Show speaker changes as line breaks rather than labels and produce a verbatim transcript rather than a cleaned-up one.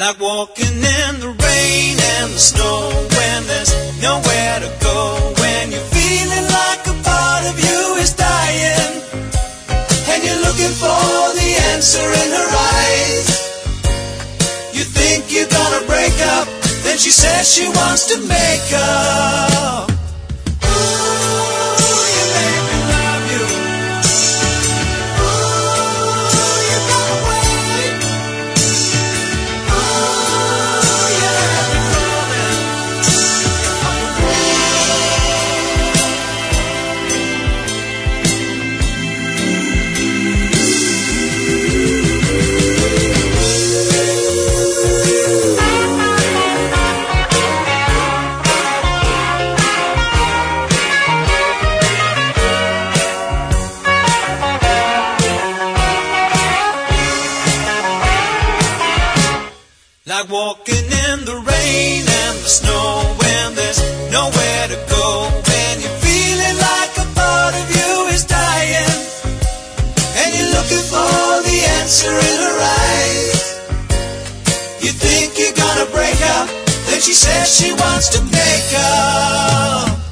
Like walking in the rain and the snow when there's nowhere to go. When you're feeling like a part of you is dying and you're looking for the answer in her eyes. You think you're gonna break up, then she says she wants to make up. Like walking in the rain and the snow when there's nowhere to go. When you're feeling like a part of you is dying and you're looking for the answer in her eyes. You think you're gonna break up, then she says she wants to make up.